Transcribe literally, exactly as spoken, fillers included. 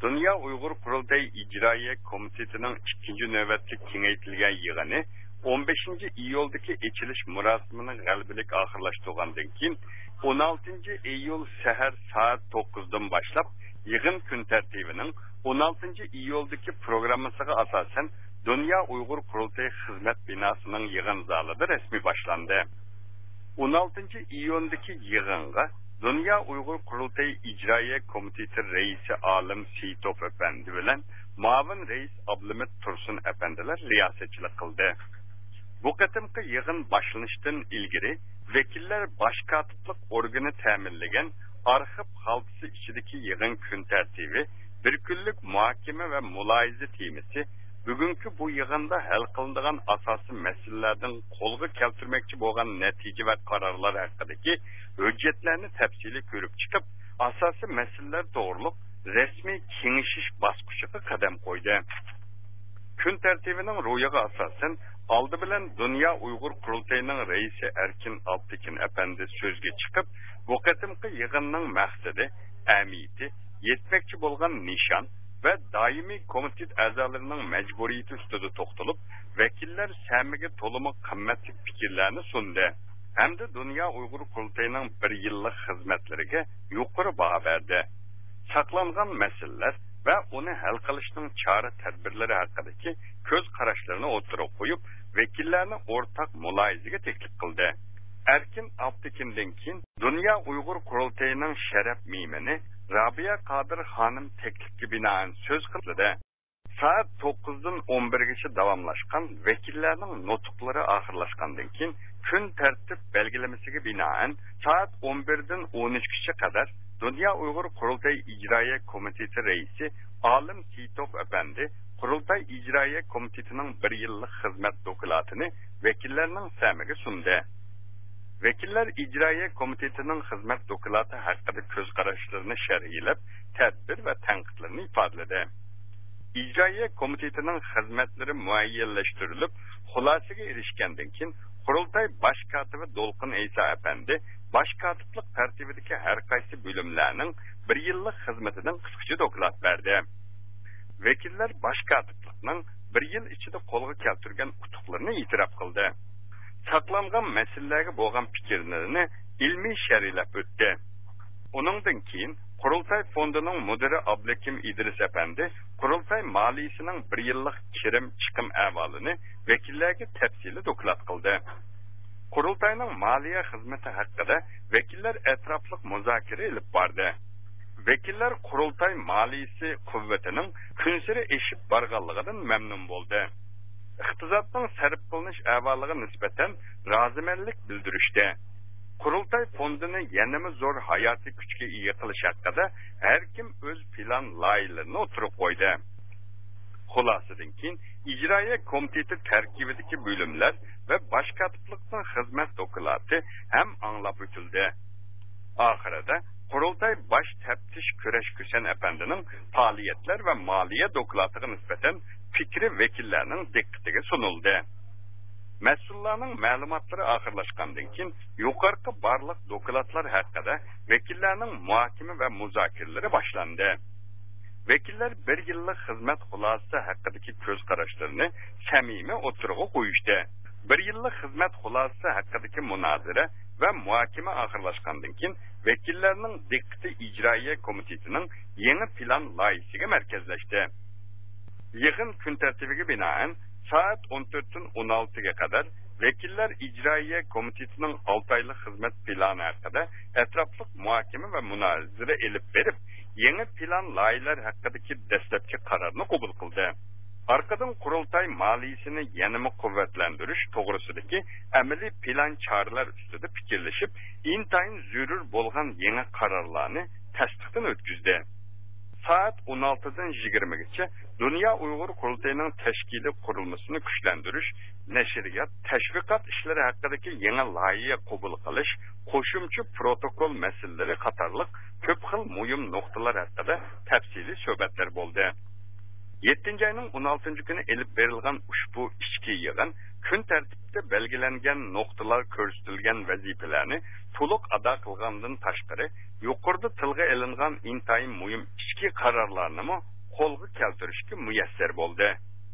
Dünya Uyghur Kurultayı İcraiye Komitesi'nin ikinci nöbetlik kengaytilgan yığını on beshinchi iyuldagi içiliş murasimini g'albilik ahirlashtirgandan keyin on oltinchi iyul sahar soat to'qqizdan boshlab yig'in kun tartibining on oltinchi iyuldagi programmasiga asosan Dünya Uyghur Kurultayı xizmat binosining yig'in zalida rasmiy boshlandi. on oltinchi iyundagi yig'inga Dünya Uyghur Kurultayı İcraiye Komitesi Reisi Alim Seyitov Efendi bilan Mavin Reis Ablimit Tursun Efendiler riyasetçilik kıldı. Bu qatimki yig'in boshlanishdan ilgari vekiller başkatiplik organi ta'minlagan arxiv xaltisi ichidagi yig'in kun tartibi, bir kunlik muhokama va muloyiza temasi bugungi bu yig'inda hal qilinadigan asosiy masalalardan qo'lga keltirmoqchi bo'lgan natija va qarorlar haqidagi hujjatlarni tafsili ko'rib chiqib, asosiy masalalar to'g'riliq rasmiy kengashish bosqichiga qadam qo'ydi. Kun tartibining ro'yiga asosan oldi bilan Dünya Uyghur Kurultayı'nın reisi Erkin Altekin Efendi so'zga chiqib, bu qatimki yig'inning maqsadi, amiyati, yetmekçi bo'lgan nishon ve daimi komitet a'zolarining majburiyati ustida to'xtalib, vakillar samiga to'limi qimmatli fikrlarni sundi. Hamda Dünya Uyghur Kurultayı'nın bir yillik xizmatlariga yuqori baho berdi. Saqlangan masalalar ve onu hal qilishning chora tadbirlari haqidagi ko'z qarashlarini o'tirib qo'yib, vakillarni o'rtaq muloyizaga taklif qildi. Erkin Altekindan keyin Dünya Uyghur Kurultayı'nın sharaf memini Rabia Qadir Hanım teklifga binoan so'z qildi. Saat to'qqizdan o'n birgacha davomlashgan vakillarning nutqlari oxirlashgandan keyin kun tartib belgilamasiga binoan saat o'n birdan o'n uchgacha qadar Dünya Uyghur Kurultayı İcraiye Komitesi Reisi Alim Seyitov Efendi Kurultay İcraiye Komitesi'nin bir yıllık hizmet dokulatını vekillerinin samiga sundi. Vekiller İcraiye Komitesi'nin hizmet dokulatı hakkında köz qarashlarini sharhlab, tadbir ve tanqidlarni ifodaladi. İcraiye Komitesi'nin hizmetleri muayyanlashtirilib, xulosaga erishgandan keyin Kurultay Baş Katibi Dolqin Eysa Efendi Baş Katiplik tartibidagi har qaysi bo'limlarning bir yillik xizmatidan qisqacha doklat berdi. Vekiller Baş Katiplikning bir yil ichida qo'lga keltirgan utuqlarini e'tirof qildi. Saqlangan masalalarga bo'lgan fikrlarini ilmiy sharhlab o'tdi. Uningdan keyin Kurultay Fondining mudiri Ablekim İdris Efendi Kurultay maliyasining bir yillik kirim chiqim ahvolini vakillarga tafsili doklat qildi. Kurultayning maliya xizmati haqida vakillar atrofliq muzokara olib bordi. Vakillar Kurultay maliyasi quvvatining kunsiri eshib borganligidan mamnun bo'ldi. Iqtisodning sarf qilinish ahvoliga nisbatan rozimanlik bildirishdi. Kurultay fondini yanama zo'r hayotiy kuchga ega qilish haqida har kim o'z plan loyihalarini o'tirib qo'ydi. Xulosadan keyin ijroiya komiteti tarkibidagi bo'limlar ve başkatiplikning xizmat doklati ham anglab o'tildi. Oxirida Kurultay Baş Teftiş Köreş Küsen Efendi'nin faaliyetler ve maliye doklatiga nisbatan fikri vekillerinin dikkatiga sunuldu. Mas'ullarning ma'lumotlari oxirlashgandan keyin yuqorqi barliq dokladlar haqida vakillarning muhokama va muzokaralari boshlandi. Vakillar bir yillik xizmat xulosasi haqidagi ko'z qarashlarini samimiy o'tirg'a qo'yishdi. Bir yillik xizmat xulosasi haqidagi munozara va muhokama oxirlashgandan keyin vakillarning diqqati ijroiya komitetining yangi plan loyihasiga markazlashdi. Yig'in kun tartibiga binoan saat o'n to'rtdan o'n oltiga qadar vakillar ijroiya komitetining olti oylik xizmat plani haqida atrofliq muhokama va munozara elib berib, yangi plan loyihalar haqidagi dastlabki qarorni qabul qildi. Arkadan Kurultay maliyasini yanama quvvatlantirish to'g'risidagi amaliy plan choralar ustida fikrlashib, intayin zarur bo'lgan yangi qarorlarni tasdiqdan o'tkazdi. Saat o'n oltidan yigirmagacha Dünya Uyghur Kurultayı'nın tashkili qurilmasini kuchlantirish, nashriyat, tashviqot ishlari haqidagi yangi loyiha qabul qilish, qo'shimcha protokol masalalari qatorliq ko'p xil muhim nuqtalar haqida tafsiliy suhbatlar bo'ldi. yettinchi ayning o'n oltinchi kuni elib berilgan ushbu ichki yig'in kun tartibida belgilangan nuqtalar ko'rsatilgan vazifalarni to'liq ado qilgandan tashqari yuqorida tilga ilingan intayin muhim ichki qarorlarni qo'lga keltirishga muyassar bo'ldi.